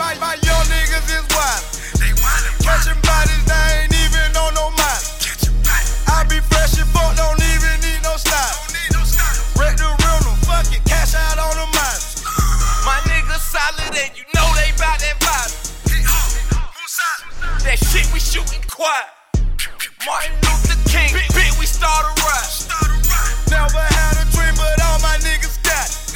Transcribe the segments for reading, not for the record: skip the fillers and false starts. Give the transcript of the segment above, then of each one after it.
My young niggas is wild. They wildin'. Catching bodies, they ain't even on no mind. I be fresh and fuck, don't even need no style. Wreck the rental, fuck it, cash out on the mines. My niggas solid and you know they bout that vibe. That shit we shootin' quiet. Martin Luther King, bit we start a rise. Never had a dream, but all my niggas got it.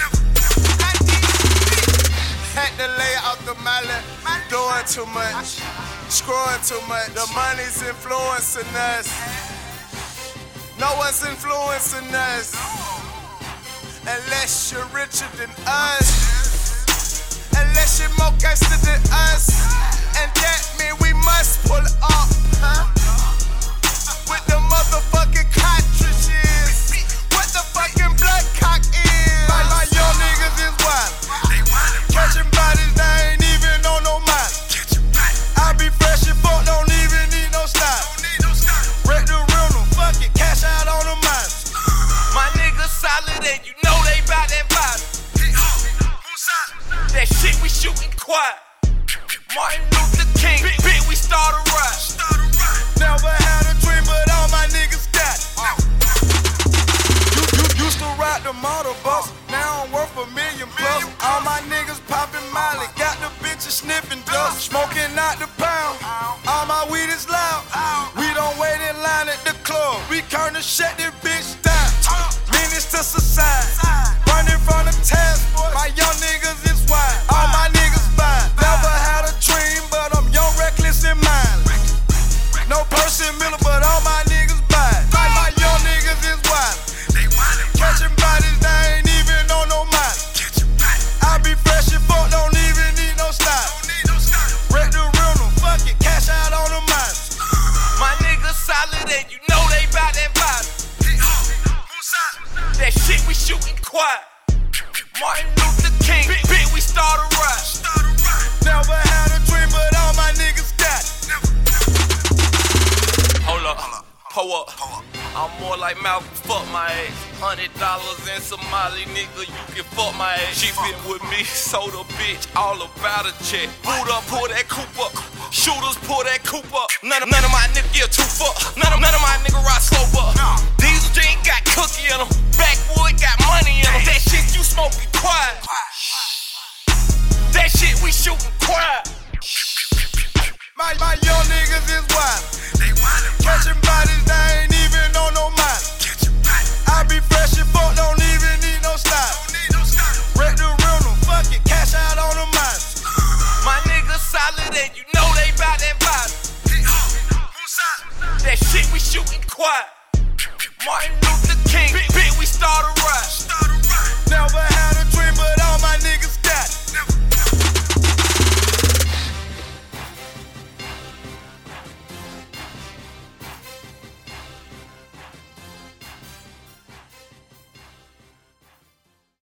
Had to lay out the mallet, doing too much, screwing too much. The money's influencing us. No one's influencing us unless you're richer than us, unless you're more gangster than us, and that mean we must pull up, huh? With the motherfucking cartridges, what the fucking blood cock is. My young niggas is wild. Catching bodies, they ain't even on no mind. I be fresh and fuck, don't even need no style. Wreck the rental, fuck it, cash out on the mines. My niggas solid and you know they bout that vibe. That shit we shootin' quiet. Martin Luther King, bit we start a rise. Never had a dream, but all my niggas got it. You used to ride the motor bus, now I'm worth $1 million plus. All my niggas poppin' Molly, got the bitches sniffing dust, smoking out the pound. All my weed is loud. We don't wait in line at the club. We turn to shut this bitch down. Menace to society, running from the task force. My young niggas is wild. All my niggas fine. Never had a dream, but I'm young, reckless, and mindless. No person Miller, but all my niggas buy it. My young niggas is wild. Catching bodies, they ain't even on no mind. I be fresh and fuck, don't even need no style. Wreck the rental, fuck it, cash out on the mines. My niggas solid and you know they bout that vibe. That shit we shootin' quiet. Martin Luther King, bit we start a rise. Never had a dream, but all my niggas got it. Hold up, pull up. I'm more like Malcolm, fuck my ass. $100 in Somali, nigga, you can fuck my ass. She been with me, sold a bitch, all about a check. Boot up, pull that coupe up. Shooters, pull that coupe up. None of my niggas give two fuck. None of my niggas ride slow up. Diesel jeans got cookie in them. Backwood got money in them. That shit you smoking quiet. That shit we shooting quiet. My young niggas is wild. Catching bodies, they ain't even on no mind. I be fresh and fuck, don't even need no style. Wreck the rental, fuck it, cash out on the mines. My niggas solid and you know they bout that vibe. That shit we shootin' quiet. Martin Luther King, bit we start a rise. Never